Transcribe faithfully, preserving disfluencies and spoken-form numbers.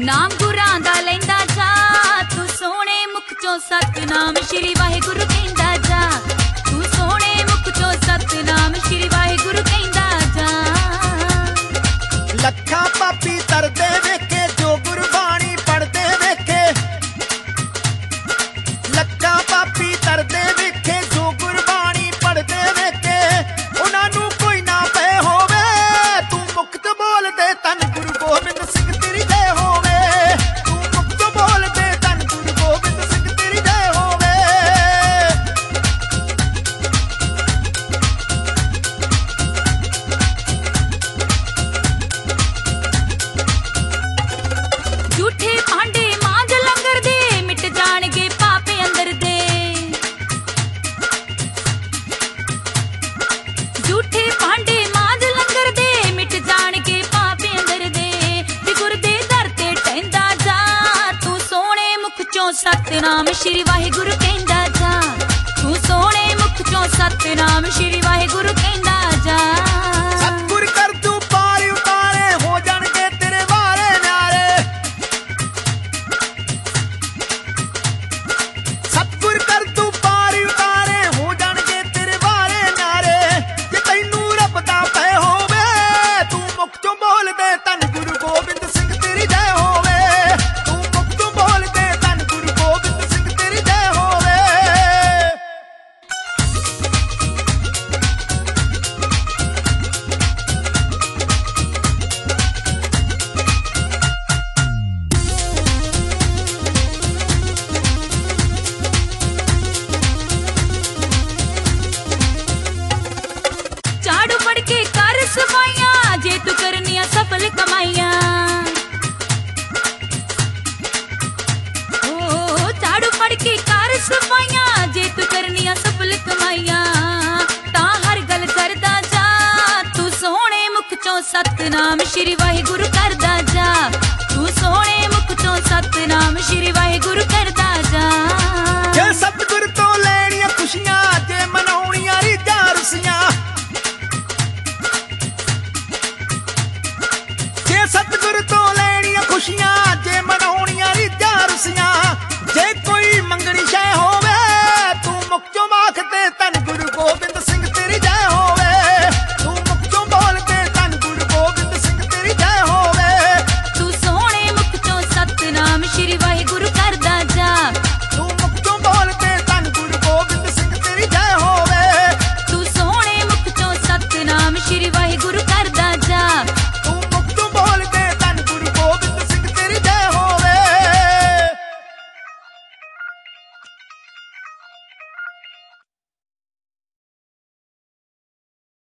नाम गुरां दा लैंदा जा, तू सोहणे मुख चों सतनाम श्री वाहिगुरु कहंदा जा, तू सोहणे मुख चों सतनाम श्री वाहिगुरु कहंदा जा। लखां पापी तरदे वेखे जो गुरबाणी पढ़दे वेखे, लखां पापी तरदे वेखे जो गुरबाणी पढ़दे वेखे, उन्हां नूं कोई ना पे होवे, तू मुख चों बोल दे धन गुरु गोबिंद सिंह तेरी जय होवे, तू मुख चों बोल दे धन गुरु गोबिंद सिंह तेरी जय होवे। झूठे भांडे मांज लंगर दे, मिट जाणगे पापे अंदर दे, झूठे भांडे मांज लंगर दे, मिट जाणगे पापे अंदर दे, ते गुर दे दर ते टहंदा जा, तू सोहणे मुख चों सतनाम श्री वाहिगुरु कहंदा जा, तू सोहणे मुख चों सतनाम श्री वाहिगुरु कहंदा जा। सतगुर कर तू पार उतारे, हो जाणगे तेरे वारे न्यारे, सतगुर कर तू पार उतारे, हो जाणगे तेरे वारे न्यारे, जे तैनू रब दा पै होवे, तू मुख चों बोल दे धन गुरु गोबिंद सिंह तेरी जय होवे, तू मुख चों बोल दे धन गुरु गोबिंद सिंह तेरी जय होवे। झाड़ू फड़ के कर सफाइयां, जे तू करनिया सफल कमाइयां, ओ झाड़ू फड़ के कर सफाइयां, जे तू करनिया सफल कमाइयां, तां हर गल करदा जा, तू सोहणे मुख चों सतनाम श्री वाहिगुरु करदा जा, तू सोहणे मुख चों सतनाम श्री वाहिगुरु करदा जा। जे सतगुर तो लेणियां खुशियां, जे मनाउणियां रीझां रुसियां, जे सतगुर तो लेणियां खुशियां, जे